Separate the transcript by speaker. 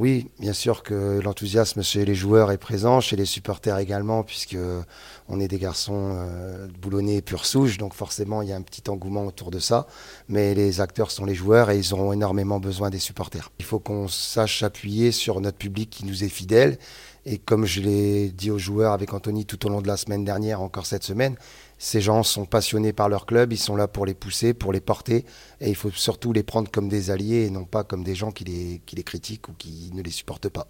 Speaker 1: Oui, bien sûr que l'enthousiasme chez les joueurs est présent, chez les supporters également, puisque on est des garçons boulonnais pure souche, donc forcément il y a un petit engouement autour de ça. Mais les acteurs sont les joueurs et ils auront énormément besoin des supporters. Il faut qu'on sache appuyer sur notre public qui nous est fidèle. Et comme je l'ai dit aux joueurs avec Anthony tout au long de la semaine dernière, encore cette semaine, ces gens sont passionnés par leur club, ils sont là pour les pousser, pour les porter, et il faut surtout les prendre comme des alliés et non pas comme des gens qui les critiquent ou qui ne les supportent pas.